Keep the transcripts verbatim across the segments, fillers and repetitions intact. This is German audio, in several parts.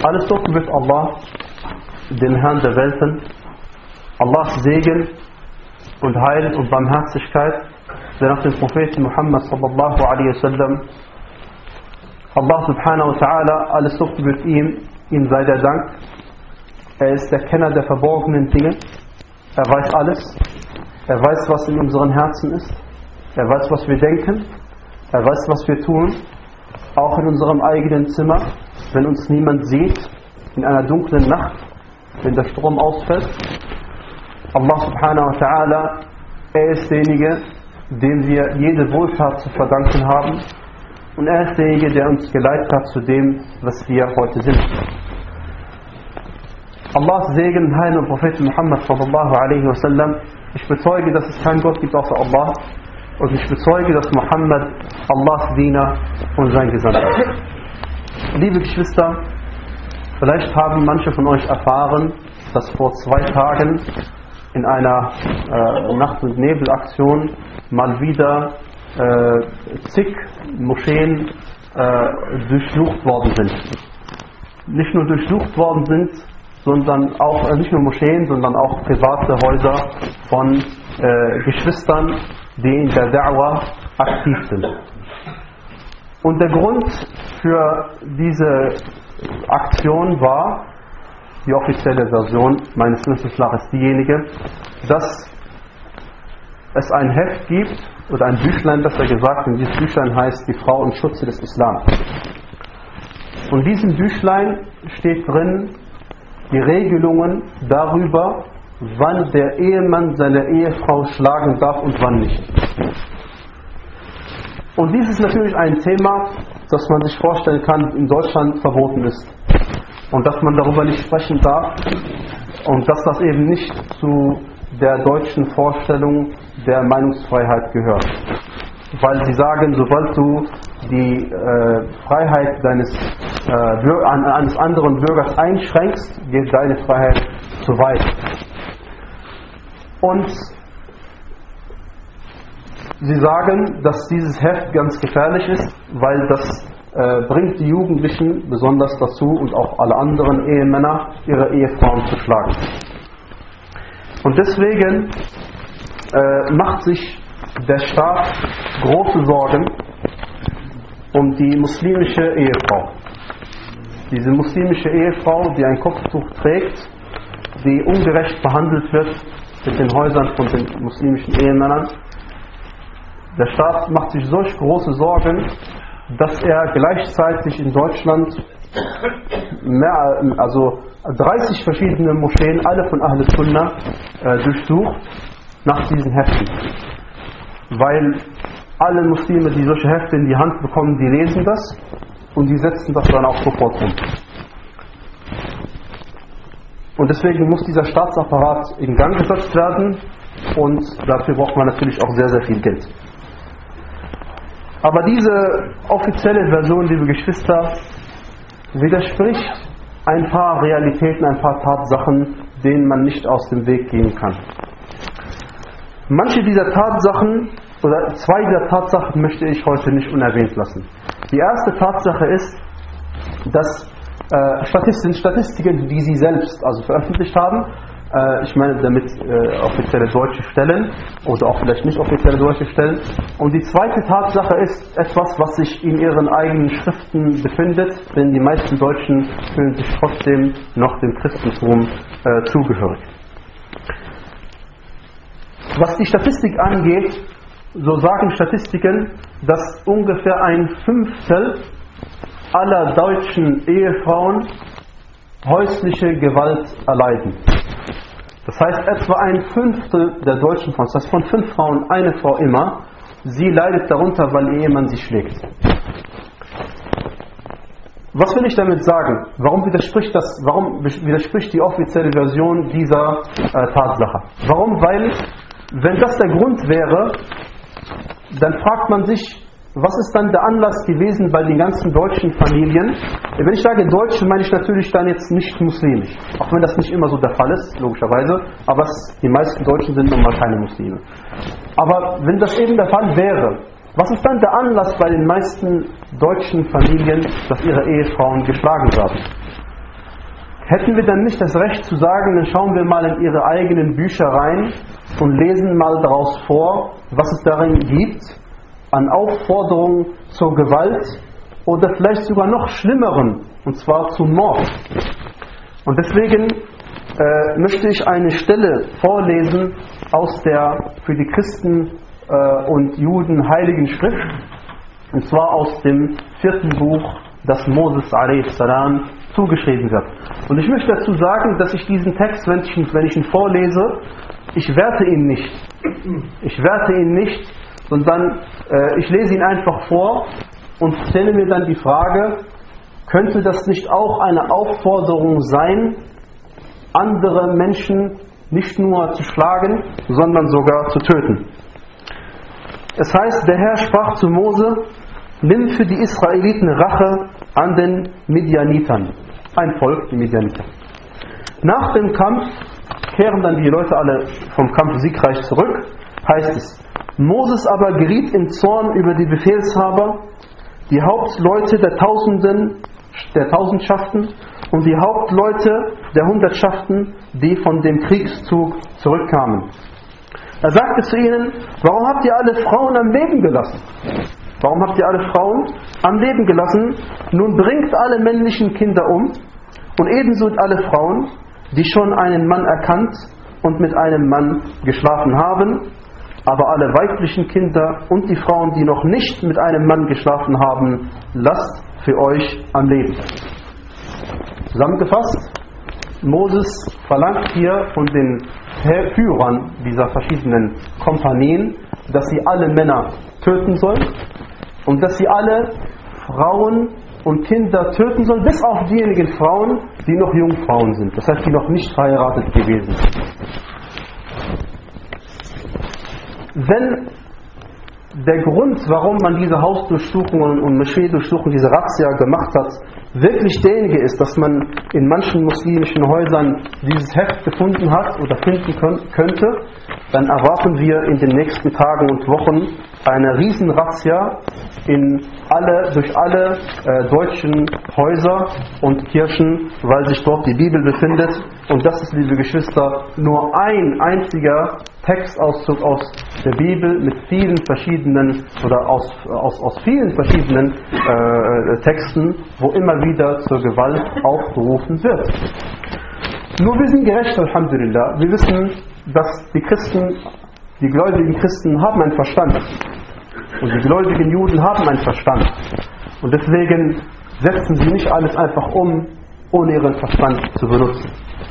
Alles Lob gebührt Allah, dem Herrn der Welten. Allahs Segen und Heil und Barmherzigkeit sei nach dem Propheten Muhammad sallallahu alaihi wasallam. Allah subhanahu wa ta'ala, alles Lob gebührt ihm, ihm sei der Dank. Er ist der Kenner der verborgenen Dinge. Er weiß alles. Er weiß, was in unseren Herzen ist. Er weiß, was wir denken. Er weiß, was wir tun. Auch in unserem eigenen Zimmer, wenn uns niemand sieht, in einer dunklen Nacht, wenn der Strom ausfällt. Allah subhanahu wa ta'ala, er ist derjenige, dem wir jede Wohltat zu verdanken haben. Und er ist derjenige, der uns geleitet hat zu dem, was wir heute sind. Allahs Segen, Heil und Propheten Muhammad sallallahu alaihi wasallam. Ich bezeuge, dass es keinen Gott gibt außer Allah. Und ich bezeuge, dass Muhammad Allahs Diener und sein Gesandter ist. Liebe Geschwister, vielleicht haben manche von euch erfahren, dass vor zwei Tagen in einer äh, Nacht- und Nebelaktion mal wieder äh, zig Moscheen äh, durchsucht worden sind. Nicht nur durchsucht worden sind, sondern auch, äh, nicht nur Moscheen, sondern auch private Häuser von äh, Geschwistern, die in der Da'wah aktiv sind. Und der Grund für diese Aktion war, die offizielle Version meines Wissens nach ist diejenige, dass es ein Heft gibt, oder ein Büchlein besser gesagt, und dieses Büchlein heißt Die Frau im Schutze des Islam. Und in diesem Büchlein steht drin die Regelungen darüber, wann der Ehemann seine Ehefrau schlagen darf und wann nicht. Und dies ist natürlich ein Thema, das man sich vorstellen kann, in Deutschland verboten ist. Und dass man darüber nicht sprechen darf und dass das eben nicht zu der deutschen Vorstellung der Meinungsfreiheit gehört. Weil sie sagen, sobald du die äh, Freiheit deines, äh, eines anderen Bürgers einschränkst, geht deine Freiheit zu weit. Und sie sagen, dass dieses Heft ganz gefährlich ist, weil das äh, bringt die Jugendlichen besonders dazu und auch alle anderen Ehemänner, ihre Ehefrauen zu schlagen. Und deswegen äh, macht sich der Staat große Sorgen um die muslimische Ehefrau. Diese muslimische Ehefrau, die ein Kopftuch trägt, die ungerecht behandelt wird mit den Häusern von den muslimischen Ehemännern. Der Staat macht sich solch große Sorgen, dass er gleichzeitig in Deutschland mehr, also dreißig verschiedene Moscheen, alle von Ahl Sunnah, äh, durchsucht nach diesen Heften. Weil alle Muslime, die solche Hefte in die Hand bekommen, die lesen das und die setzen das dann auch sofort um. Und deswegen muss dieser Staatsapparat in Gang gesetzt werden und dafür braucht man natürlich auch sehr, sehr viel Geld. Aber diese offizielle Version, liebe Geschwister, widerspricht ein paar Realitäten, ein paar Tatsachen, denen man nicht aus dem Weg gehen kann. Manche dieser Tatsachen, oder zwei dieser Tatsachen möchte ich heute nicht unerwähnt lassen. Die erste Tatsache ist, dass äh, Statistiken, Statistiken, die sie selbst also veröffentlicht haben, äh, ich meine damit äh, offizielle deutsche Stellen oder auch vielleicht nicht offizielle deutsche Stellen. Und die zweite Tatsache ist etwas, was sich in ihren eigenen Schriften befindet, denn die meisten Deutschen fühlen sich trotzdem noch dem Christentum äh, zugehörig. Was die Statistik angeht, so sagen Statistiken, dass ungefähr ein Fünftel aller deutschen Ehefrauen häusliche Gewalt erleiden. Das heißt, etwa ein Fünftel der deutschen Frauen, das heißt von fünf Frauen eine Frau immer, sie leidet darunter, weil ihr Ehemann sie schlägt. Was will ich damit sagen? Warum widerspricht das, warum widerspricht die offizielle Version dieser äh, Tatsache? Warum? Weil, wenn das der Grund wäre, dann fragt man sich, was ist dann der Anlass gewesen bei den ganzen deutschen Familien? Wenn ich sage Deutsche, meine ich natürlich dann jetzt nicht muslimisch. Auch wenn das nicht immer so der Fall ist, logischerweise. Aber es, die meisten Deutschen sind nun mal keine Muslime. Aber wenn das eben der Fall wäre, was ist dann der Anlass bei den meisten deutschen Familien, dass ihre Ehefrauen geschlagen werden? hätten wir dann nicht das Recht zu sagen, dann schauen wir mal in ihre eigenen Bücher rein und lesen mal daraus vor, was es darin gibt, an Aufforderungen zur Gewalt oder vielleicht sogar noch schlimmeren, und zwar zum Mord. Und deswegen äh, möchte ich eine Stelle vorlesen aus der für die Christen äh, und Juden heiligen Schrift, und zwar aus dem vierten Buch, das Moses a s. zugeschrieben wird. Und ich möchte dazu sagen, dass ich diesen Text, wenn ich, wenn ich ihn vorlese, ich werte ihn nicht. Ich werte ihn nicht, sondern äh, ich lese ihn einfach vor und stelle mir dann die Frage, könnte das nicht auch eine Aufforderung sein, andere Menschen nicht nur zu schlagen, sondern sogar zu töten? Es heißt, der Herr sprach zu Mose: Nimm für die Israeliten Rache an den Midianitern. Ein Volk, die Midianiter. Nach dem Kampf kehren dann die Leute alle vom Kampf siegreich zurück, heißt es. Moses aber geriet in Zorn über die Befehlshaber, die Hauptleute der Tausenden, der Tausendschaften und die Hauptleute der Hundertschaften, die von dem Kriegszug zurückkamen. Er sagte zu ihnen: Warum habt ihr alle Frauen am Leben gelassen? Warum habt ihr alle Frauen am Leben gelassen? Nun bringt alle männlichen Kinder um und ebenso alle Frauen, die schon einen Mann erkannt und mit einem Mann geschlafen haben, aber alle weiblichen Kinder und die Frauen, die noch nicht mit einem Mann geschlafen haben, lasst für euch am Leben. Zusammengefasst, Moses verlangt hier von den Führern dieser verschiedenen Kompanien, dass sie alle Männer töten sollen und dass sie alle Frauen und Kinder töten sollen, bis auf diejenigen Frauen, die noch Jungfrauen sind, das heißt, die noch nicht verheiratet gewesen sind. Wenn der Grund, warum man diese Hausdurchsuchungen und Moscheedurchsuchungen, diese Razzia gemacht hat, wirklich derjenige ist, dass man in manchen muslimischen Häusern dieses Heft gefunden hat oder finden könnte, dann erwarten wir in den nächsten Tagen und Wochen eine Riesenrazzia in alle, durch alle äh, deutschen Häuser und Kirchen, weil sich dort die Bibel befindet. Und das ist, liebe Geschwister, nur ein einziger Textauszug aus der Bibel mit vielen verschiedenen oder aus, aus, aus vielen verschiedenen äh, Texten, wo immer wieder zur Gewalt aufgerufen wird. Nur wir sind gerecht, Alhamdulillah. Wir wissen, dass die Christen, die gläubigen Christen haben einen Verstand. Und die gläubigen Juden haben einen Verstand. Und deswegen setzen sie nicht alles einfach um, ohne ihren Verstand zu benutzen.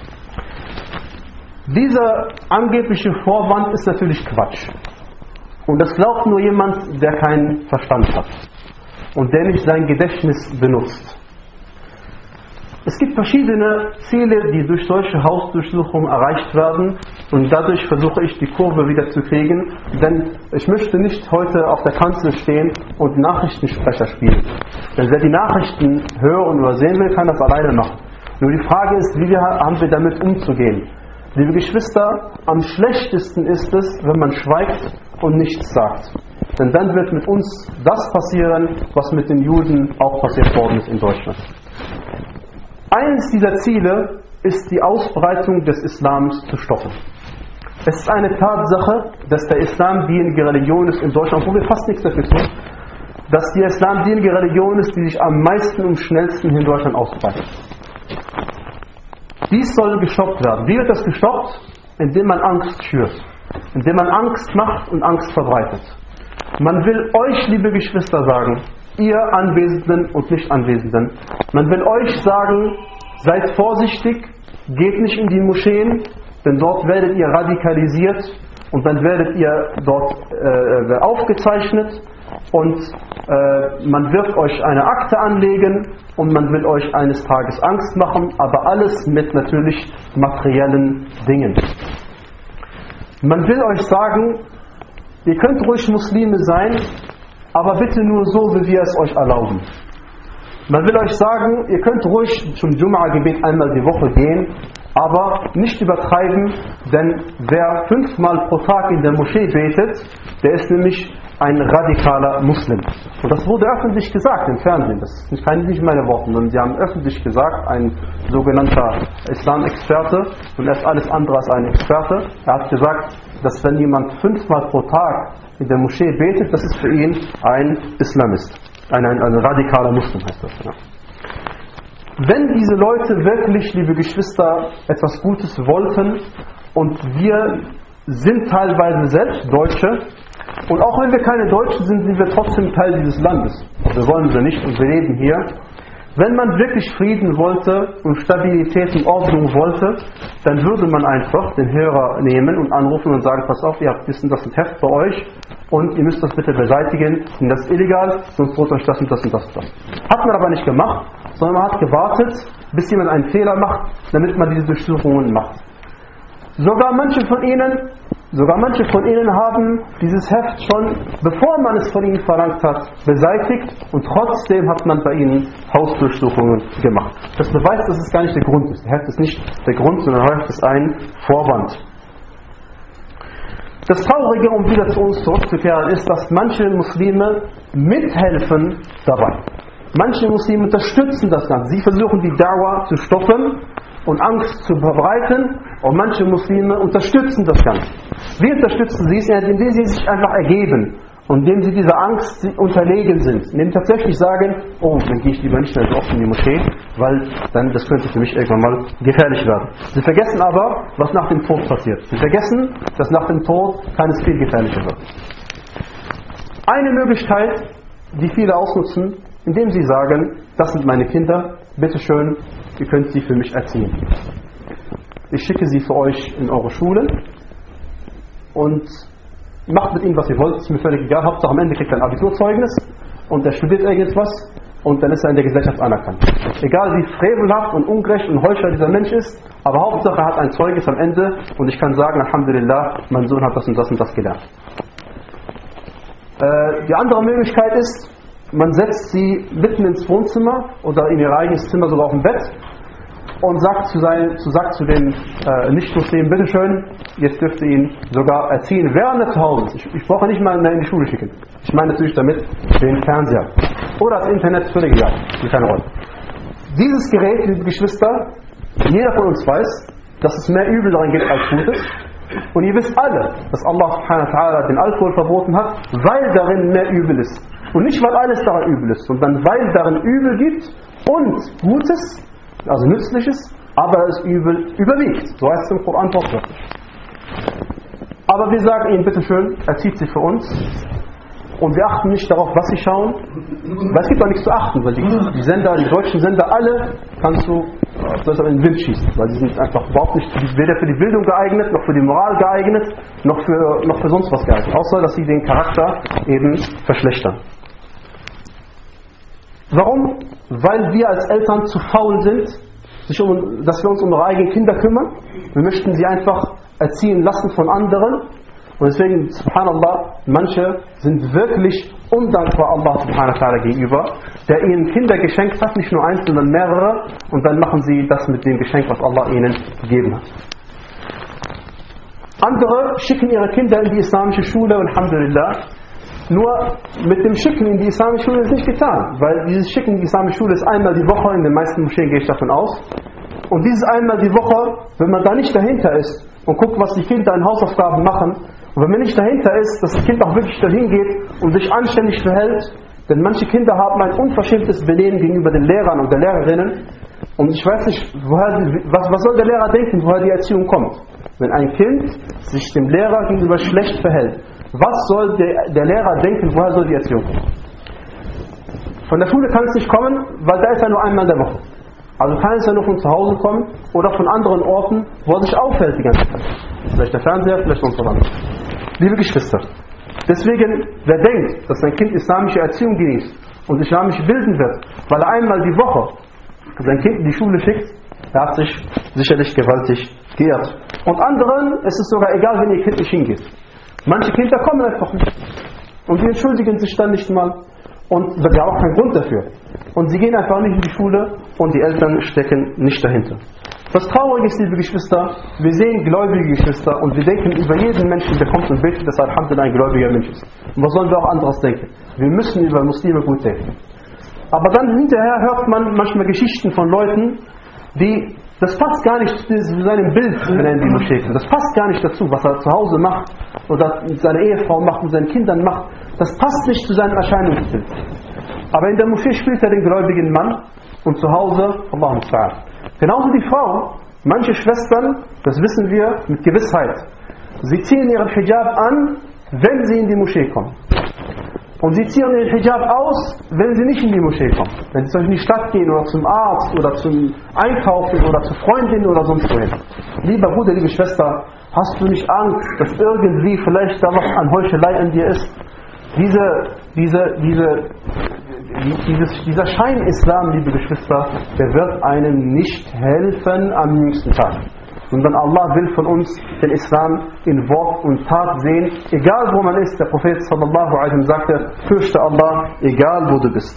Dieser angebliche Vorwand ist natürlich Quatsch. Und das glaubt nur jemand, der keinen Verstand hat und der nicht sein Gedächtnis benutzt. Es gibt verschiedene Ziele, die durch solche Hausdurchsuchungen erreicht werden, und dadurch versuche ich die Kurve wieder zu kriegen, denn ich möchte nicht heute auf der Kanzel stehen und Nachrichtensprecher spielen. Denn wer die Nachrichten hören oder sehen will, kann das alleine machen. Nur die Frage ist, wie wir, haben wir damit umzugehen? Liebe Geschwister, am schlechtesten ist es, wenn man schweigt und nichts sagt. Denn dann wird mit uns das passieren, was mit den Juden auch passiert worden ist in Deutschland. Eines dieser Ziele ist die Ausbreitung des Islams zu stoppen. Es ist eine Tatsache, dass der Islam diejenige Religion ist in Deutschland, wo wir fast nichts dafür tun, dass der Islam diejenige Religion ist, die sich am meisten und schnellsten in Deutschland ausbreitet. Dies soll gestoppt werden. Wie wird das gestoppt? Indem man Angst schürt. Indem man Angst macht und Angst verbreitet. Man will euch, liebe Geschwister, sagen, ihr Anwesenden und Nicht-Anwesenden, man will euch sagen, seid vorsichtig, geht nicht in die Moscheen, denn dort werdet ihr radikalisiert und dann werdet ihr dort äh, aufgezeichnet und äh, man wird euch eine Akte anlegen und man will euch eines Tages Angst machen, aber alles mit natürlich materiellen Dingen. Man will euch sagen, ihr könnt ruhig Muslime sein, aber bitte nur so, wie wir es euch erlauben. Man will euch sagen, ihr könnt ruhig zum Jum'a-Gebet einmal die Woche gehen, aber nicht übertreiben, denn wer fünfmal pro Tag in der Moschee betet, der ist nämlich ein radikaler Muslim. Und das wurde öffentlich gesagt im Fernsehen. Das sind keine nicht meine Worte, sondern sie haben öffentlich gesagt, ein sogenannter Islam-Experte, und er ist alles andere als ein Experte. Er hat gesagt, dass wenn jemand fünfmal pro Tag in der Moschee betet, das ist für ihn ein Islamist. Ein, ein, ein radikaler Muslim heißt das. Ja. Wenn diese Leute wirklich, liebe Geschwister, etwas Gutes wollten, und wir sind teilweise selbst Deutsche, und auch wenn wir keine Deutschen sind, sind wir trotzdem Teil dieses Landes. Wir wollen sie nicht und wir leben hier. Wenn man wirklich Frieden wollte und Stabilität und Ordnung wollte, dann würde man einfach den Hörer nehmen und anrufen und sagen, pass auf, ihr habt wissen, das ein Heft bei euch und ihr müsst das bitte beseitigen, denn das ist illegal, sonst droht euch das und das und das und das. Hat man aber nicht gemacht, sondern man hat gewartet, bis jemand einen Fehler macht, damit man diese Durchsuchungen macht. Sogar manche von ihnen Sogar manche von ihnen haben dieses Heft schon, bevor man es von ihnen verlangt hat, beseitigt, und trotzdem hat man bei ihnen Hausdurchsuchungen gemacht. Das beweist, dass es gar nicht der Grund ist. Der Heft ist nicht der Grund, sondern der Heft ist ein Vorwand. Das Traurige, um wieder zu uns zurückzukehren, ist, dass manche Muslime mithelfen dabei. Manche Muslime unterstützen das Ganze. Sie versuchen die Da'wah zu stoppen und Angst zu verbreiten, und manche Muslime unterstützen das Ganze. Wie unterstützen sie es? Indem sie sich einfach ergeben und indem sie dieser Angst unterlegen sind. Indem sie tatsächlich sagen, oh, dann gehe ich lieber nicht mehr so oft in die Moschee, weil dann das könnte für mich irgendwann mal gefährlich werden. Sie vergessen aber, was nach dem Tod passiert. Sie vergessen, dass nach dem Tod kann es viel gefährlicher wird. Eine Möglichkeit, die viele ausnutzen, indem sie sagen, das sind meine Kinder, bitteschön, ihr könnt sie für mich erziehen. Ich schicke sie für euch in eure Schule und macht mit ihnen, was ihr wollt, ist mir völlig egal. Hauptsache am Ende kriegt er ein Abiturzeugnis und er studiert irgendwas und dann ist er in der Gesellschaft anerkannt. Egal wie frevelhaft und ungerecht und heuchlerisch dieser Mensch ist, aber Hauptsache er hat ein Zeugnis am Ende und ich kann sagen, Alhamdulillah, mein Sohn hat das und das und das gelernt. Äh, die andere Möglichkeit ist, man setzt sie mitten ins Wohnzimmer oder in ihr eigenes Zimmer, sogar auf dem Bett, und sagt zu, sein, zu, sagt zu den äh, Nicht-Muslimen, bitteschön, jetzt dürft ihr ihn sogar erziehen, während er zu Hause ist. Ich, ich brauche nicht mal mehr in die Schule schicken. Ich meine natürlich damit den Fernseher. Oder das Internet, völlig egal, spielt keine Rolle. Dieses Gerät, liebe Geschwister, jeder von uns weiß, dass es mehr Übel darin gibt als Gutes. Und ihr wisst alle, dass Allah subhanahu wa ta'ala den Alkohol verboten hat, weil darin mehr Übel ist. Und nicht, weil alles daran übel ist, sondern weil darin Übel gibt und Gutes, also Nützliches, aber das Übel überwiegt. So heißt es im Koran wortwörtlich. Aber wir sagen ihnen, bitteschön, erzieht sie für uns. Und wir achten nicht darauf, was sie schauen. Weil es gibt auch nichts zu achten, weil die, die Sender, die deutschen Sender, alle kannst du in den Wind schießen. Weil die sind einfach überhaupt nicht weder für die Bildung geeignet, noch für die Moral geeignet, noch für, noch für sonst was geeignet. Außer, dass sie den Charakter eben verschlechtern. Warum? Weil wir als Eltern zu faul sind, sich um, dass wir uns um unsere eigenen Kinder kümmern. Wir möchten sie einfach erziehen lassen von anderen. Und deswegen, subhanallah, manche sind wirklich undankbar Allah subhanahu wa ta'ala gegenüber, der ihnen Kinder geschenkt hat, nicht nur eins, sondern mehrere, und dann machen sie das mit dem Geschenk, was Allah ihnen gegeben hat. Andere schicken ihre Kinder in die islamische Schule, und alhamdulillah. Nur mit dem Schicken in die islamische Schule ist nicht getan, weil dieses Schicken in die islamische Schule ist einmal die Woche, in den meisten Moscheen gehe ich davon aus. Und dieses einmal die Woche, wenn man da nicht dahinter ist und guckt, was die Kinder an Hausaufgaben machen, und wenn man nicht dahinter ist, dass das Kind auch wirklich dahin geht und sich anständig verhält, denn manche Kinder haben ein unverschämtes Benehmen gegenüber den Lehrern und der Lehrerinnen, und ich weiß nicht, woher die, was, was soll der Lehrer denken, woher die Erziehung kommt. Wenn ein Kind sich dem Lehrer gegenüber schlecht verhält, was soll der, der Lehrer denken, woher soll die Erziehung kommen? Von der Schule kann es nicht kommen, weil da ist er nur einmal in der Woche. Also kann es ja nur von zu Hause kommen oder von anderen Orten, wo er sich aufhält die ganze Zeit. Vielleicht der Fernseher, vielleicht sonst was anderes. Liebe Geschwister, deswegen, wer denkt, dass sein Kind islamische Erziehung genießt und islamisch bilden wird, weil er einmal die Woche sein Kind in die Schule schickt, der hat sich sicherlich gewaltig geirrt. Und anderen ist es sogar egal, wenn ihr Kind nicht hingeht. Manche Kinder kommen einfach nicht. Und sie entschuldigen sich dann nicht mal. Und sie haben auch keinen Grund dafür. Und sie gehen einfach nicht in die Schule und die Eltern stecken nicht dahinter. Das Traurige ist, liebe Geschwister, wir sehen gläubige Geschwister und wir denken über jeden Menschen, der kommt und betet, dass Alhamdulillah ein gläubiger Mensch ist. Und was sollen wir auch anderes denken? Wir müssen über Muslime gut denken. Aber dann hinterher hört man manchmal Geschichten von Leuten, die, das passt gar nicht zu seinem Bild, wenn er in die Moschee kommt. Das passt gar nicht dazu, was er zu Hause macht oder mit seiner Ehefrau macht, mit seinen Kindern macht. Das passt nicht zu seinem Erscheinungsbild. Aber in der Moschee spielt er den gläubigen Mann und zu Hause, Allahu Ta'ala. Genauso die Frau, manche Schwestern, das wissen wir mit Gewissheit, sie ziehen ihren Hijab an, wenn sie in die Moschee kommen. Und sie ziehen ihren Hijab aus, wenn sie nicht in die Moschee kommen. Wenn sie zum Beispiel in die Stadt gehen oder zum Arzt oder zum Einkaufen oder zur Freundin oder sonst wohin. Lieber Bruder, liebe Schwester, hast du nicht Angst, dass irgendwie vielleicht da was an Heuchelei an dir ist? Diese, diese, diese, dieses, dieser Schein-Islam, liebe Geschwister, der wird einem nicht helfen am jüngsten Tag. Sondern Allah will von uns den Islam in Wort und Tat sehen, egal wo man ist. Der Prophet sallallahu alaihi wasallam sagte, fürchte Allah, egal wo du bist.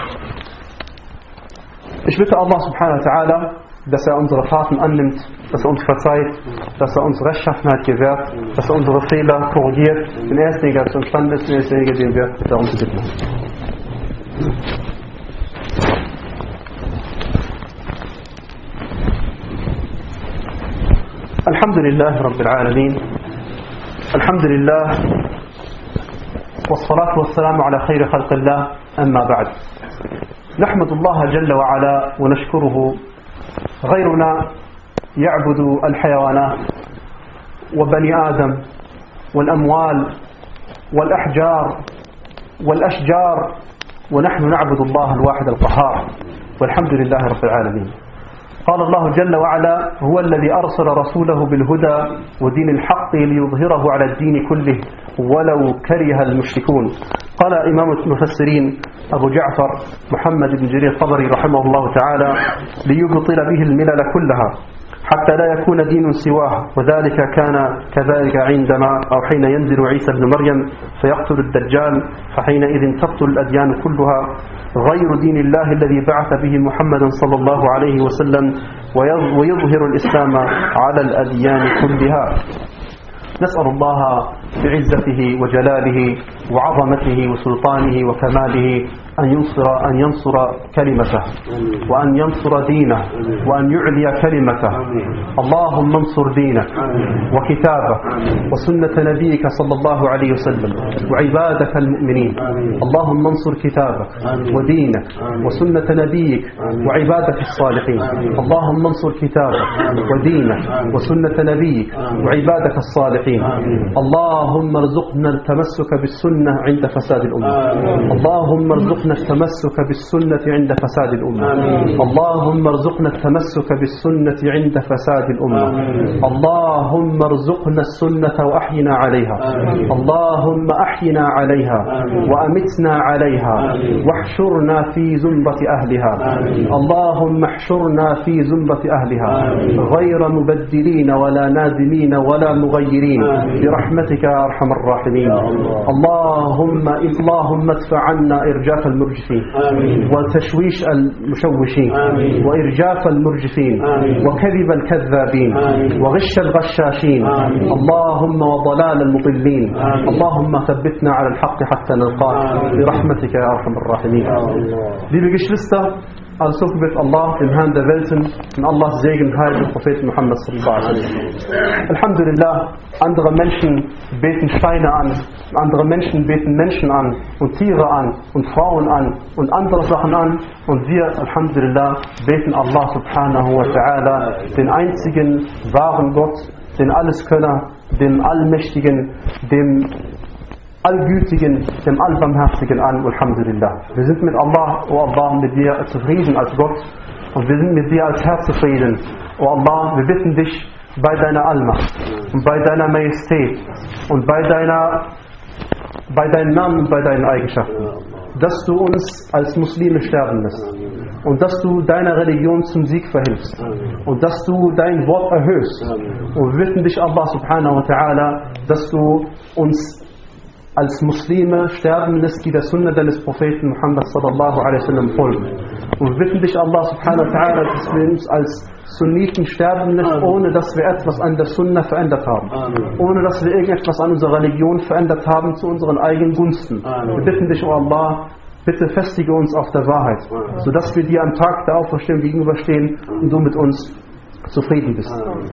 Ich bitte Allah subhanahu wa ta'ala, dass er unsere Taten annimmt, dass er uns verzeiht, dass er uns Rechtschaffenheit gewährt, dass er unsere Fehler korrigiert. Den ersten, der zu entstanden ist, den ersten, den wir darum zu bitten. الحمد لله رب العالمين الحمد لله والصلاة والسلام على خير خلق الله أما بعد نحمد الله جل وعلا ونشكره غيرنا يعبد الحيوانات وبني آدم والأموال والأحجار والأشجار ونحن نعبد الله الواحد القهار والحمد لله رب العالمين. قال الله جل وعلا هو الذي أرسل رسوله بالهدى ودين الحق ليظهره على الدين كله ولو كره المشركون. قال إمام المفسرين أبو جعفر محمد بن جرير الطبري رحمه الله تعالى ليبطل به الملل كلها حتى لا يكون دين سواه وذلك كان كذلك عندما أو حين ينزل عيسى بن مريم فيقتل الدجال فحينئذ تبطل الأديان كلها غير دين الله الذي بعث به محمدا صلى الله عليه وسلم ويظهر الإسلام على الأديان كلها. نسأل الله بعزته وجلاله وعظمته وسلطانه وكماله أن ينصر, أن ينصر كلمته وأن ينصر دينه وأن يعلي كلمته. اللهم انصر دينك وكتابك وسنة نبيك صلى الله عليه وسلم وعبادك المؤمنين. اللهم انصر كتابك ودينك وسنة نبيك وعبادك الصالحين. اللهم انصر كتابك ودينك وسنة نبيك وعبادك الصالحين. اللهم ارزقنا التمسك بالسنة عند فساد الأمة. اللهم ارزقنا التمسك بالسنة عند فساد الأمة. اللهم ارزقنا التمسك بالسنة عند فساد الأمة. اللهم ارزقنا السنة وأحينا عليها. اللهم أحينا عليها وأمتنا عليها واحشرنا في زمرة أهلها. اللهم احشرنا في زمرة أهلها غير مبدلين ولا نادمين ولا مغيرين برحمتك يا أرحم الراحمين. اللهم اللهم ادفع عنا إرجاف المرجفين وتشويش المشوشين وإرجاف المرجفين وكذب الكذابين وغش الغشاشين. اللهم وضلال المضلين. اللهم ثبتنا على الحق حتى نلقاك برحمتك يا أرحم الراحمين. Liebe Geschwister, als so wird Allah im Herrn der Welten und Allahs Segen heilt den Propheten Muhammad sallallahu alaihi wasallam. Alhamdulillah, andere Menschen beten Steine an, andere Menschen beten Menschen an und Tiere an und Frauen an und andere Sachen an und wir, Alhamdulillah, beten Allah subhanahu wa ta'ala, den einzigen wahren Gott, den Alleskönner, dem Allmächtigen, dem Allgütigen, dem Allbarmherzigen an, Alhamdulillah. Wir sind mit Allah, oh Allah, mit dir zufrieden als Gott und wir sind mit dir als Herr zufrieden. Oh Allah, wir bitten dich bei deiner Allmacht und bei deiner Majestät und bei deiner, bei deinen Namen und bei deinen Eigenschaften, dass du uns als Muslime sterben lässt und dass du deiner Religion zum Sieg verhilfst und dass du dein Wort erhöhst. Und wir bitten dich, Allah subhanahu wa ta'ala, dass du uns als Muslime sterben lässt, die der Sunna deines Propheten Muhammad sallallahu alaihi wasallam folgen. Und wir bitten dich, Allah subhanahu wa ta'ala, dass wir uns als Sunniten sterben lässt, ohne dass wir etwas an der Sunna verändert haben. Amen. Ohne dass wir irgendetwas an unserer Religion verändert haben zu unseren eigenen Gunsten. Amen. Wir bitten dich, oh Allah, bitte festige uns auf der Wahrheit, sodass wir dir am Tag der Auferstehung gegenüberstehen und du mit uns zufrieden bist.